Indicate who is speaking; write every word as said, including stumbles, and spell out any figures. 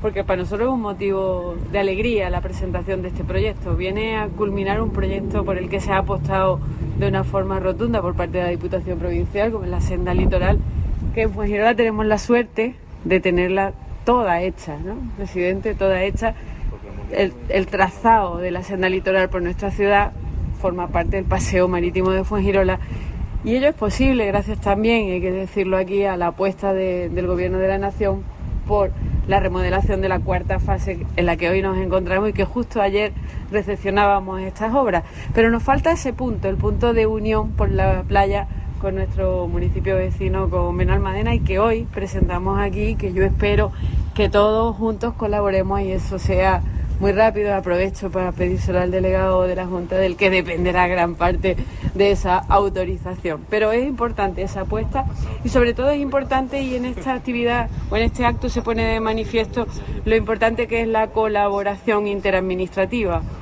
Speaker 1: porque para nosotros es un motivo de alegría la presentación de este proyecto. Viene a culminar un proyecto por el que se ha apostado de una forma rotunda por parte de la Diputación Provincial, como es la senda litoral, que en Fuengirola tenemos la suerte de tenerla toda hecha, ¿no, presidente? Toda hecha. El, el trazado de la senda litoral por nuestra ciudad forma parte del paseo marítimo de Fuengirola, y ello es posible gracias también, hay que decirlo aquí, a la apuesta de, del Gobierno de la Nación por la remodelación de la cuarta fase en la que hoy nos encontramos y que justo ayer recepcionábamos estas obras. Pero nos falta ese punto, el punto de unión por la playa con nuestro municipio vecino, con Benalmádena, y que hoy presentamos aquí, que yo espero que todos juntos colaboremos y eso sea muy rápido. Aprovecho para pedírselo al delegado de la Junta, del que dependerá gran parte de esa autorización. Pero es importante esa apuesta y sobre todo es importante, y en esta actividad o en este acto se pone de manifiesto lo importante que es la colaboración interadministrativa.